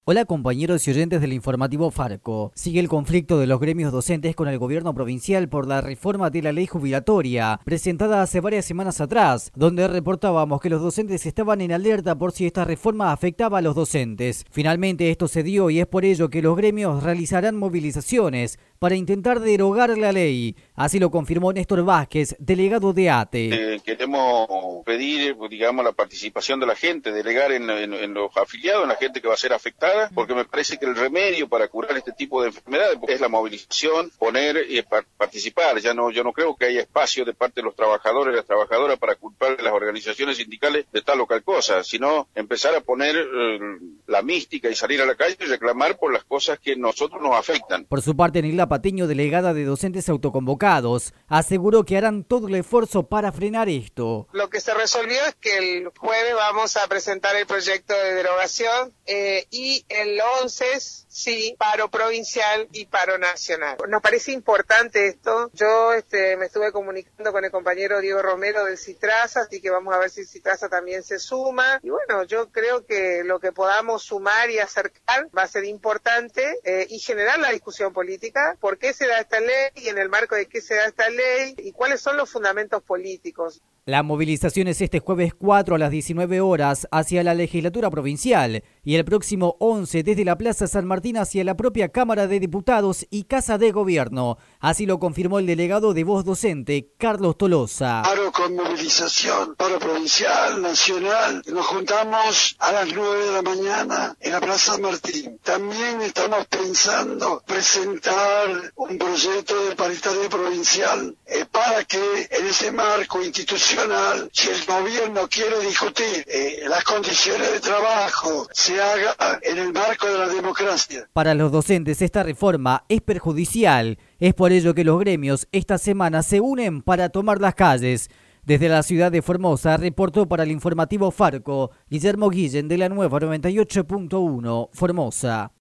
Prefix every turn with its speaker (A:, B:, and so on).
A: Hola compañeros y oyentes del informativo Farco. Sigue el conflicto de los gremios docentes con el gobierno provincial por la reforma de la ley jubilatoria, presentada hace varias semanas atrás, donde reportábamos que los docentes estaban en alerta por si esta reforma afectaba a los docentes. Finalmente esto se dio y es por ello que los gremios realizarán movilizaciones para intentar derogar la ley. Así lo confirmó Néstor Vázquez, delegado de ATE.
B: Queremos pedir, digamos, la participación de la gente, delegar en los afiliados, en la gente que va a ser afectada, porque me parece que el remedio para curar este tipo de enfermedades es la movilización, poner y participar. Yo no creo que haya espacio de parte de los trabajadores y las trabajadoras para culpar a las organizaciones sindicales de tal o cual cosa, sino empezar a poner la mística y salir a la calle y reclamar por las cosas que a nosotros nos afectan.
A: Por su parte, Nilda Patiño, delegada de docentes autoconvocados, aseguró que harán todo el esfuerzo para frenar esto.
C: Lo que se resolvió es que el jueves vamos a presentar el proyecto de derogación y el 11 sí, paro provincial y paro nacional. Nos parece importante esto. Yo me estuve comunicando con el compañero Diego Romero del Citrasa, así que vamos a ver si Citrasa también se suma. Y bueno, yo creo que lo que podamos sumar y acercar va a ser importante y generar la discusión política. ¿Por qué se da esta ley y en el marco de qué se da esta ley y cuáles son los fundamentos políticos?
A: La movilización es este jueves 4 a las 19 horas hacia la legislatura provincial y el próximo 11 desde la Plaza San Martín hacia la propia Cámara de Diputados y Casa de Gobierno. Así lo confirmó el delegado de Voz Docente, Carlos Tolosa.
D: Paro con movilización, paro provincial, nacional. Nos juntamos a las 9 de la mañana en la Plaza San Martín. También estamos pensando presentar un proyecto de paritaria provincial para que en ese marco institucional, si el gobierno quiere discutir las condiciones de trabajo, se haga en el marco de la democracia.
A: Para los docentes esta reforma es perjudicial. Es por ello que los gremios esta semana se unen para tomar las calles. Desde la ciudad de Formosa reportó para el informativo Farco Guillermo Guillén de la Nueva 98.1 Formosa.